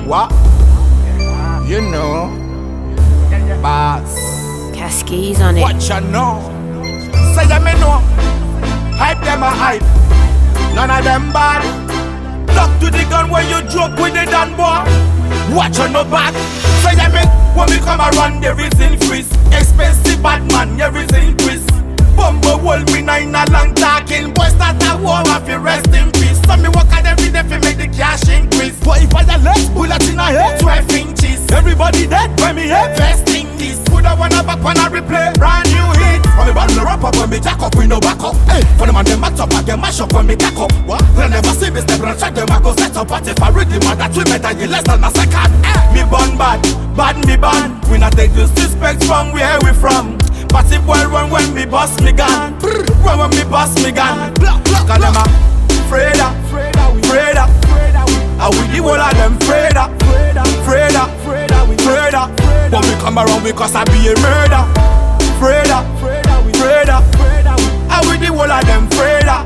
What? You know, boss. Cascades on it. What you know? Say you me know. Hype them a hype. None of them bad. Duck to the gun when you joke with the dan boy. Watch on no back. Say you me when we come around there is increase. Expensive bad man, there is increase. Bumbo hold me nine a long talking. Boy start a war and fi rest in peace. So me work at every day fi make the cash increase. But if I let bullet in a head 12 inches. Everybody dead when me head vesting this. Put a one a back when I replay brand new hit. When me bottle the rap up when me jack up we no back up. Hey, for the man them match up I get mash up when me cack up. What? They never see me step and check them I go set up. But if I read the man that we better you less than a second. Me born bad, bad me born. We not take disrespect from where we from. But if boy run when me boss me gun. Run when me boss me gun. Cause them a Freda, Freda. And we the whole of them Freda. But we come around because I be a murder. Freda. And we the whole of them Freda.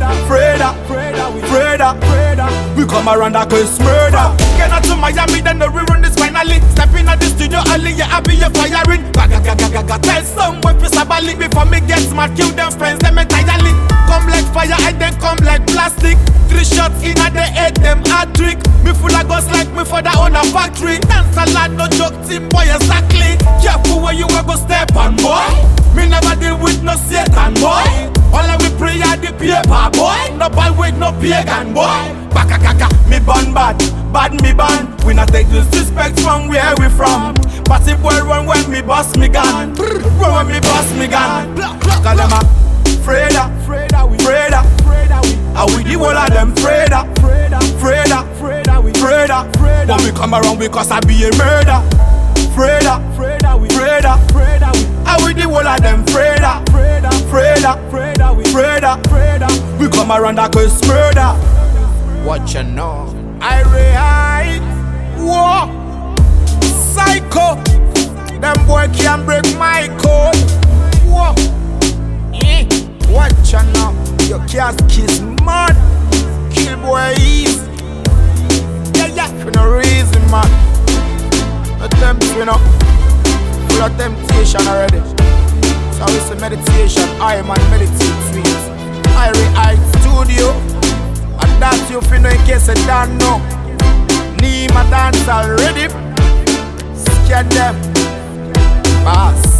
We come around that cause murder. Get out to Miami, then the rerun this finally. Step in at the studio early, yeah, I be your firing. Tell someone to sabali before me get smart. Kill them friends, them entirely. Come like fire, I then come like plastic. 3 shots in at the head, them hard trick. Me full of guns like me for that on a factory. Dance a lot, no joke, team boy, exactly. Careful where you a go step on, boy. Me never deal with no Satan, boy. All I we pray at the paper, boy. No ball with no pagan, boy. Bakakaka, me born bad, bad me born. We not take disrespect from where we from. But if boy run when me boss me gun. Run when me boss me gun. Cause them a Freda. And we the whole of them Freda. But we come around because I be a murder. Freda. And we the whole of them Freda. We come around that cause murder. What you know? I react. Whoa. Psycho. Them boy can't break my code. Whoa. What you know? Your cast kiss mad. Kill boy easy. Yeah. For no reason, man. Attempt, you know. Full of temptation already. So it's a meditation. I man meditate sweet. I react studio. And that you feel no in case you don't know. Need my dance already. Scared them. Boss.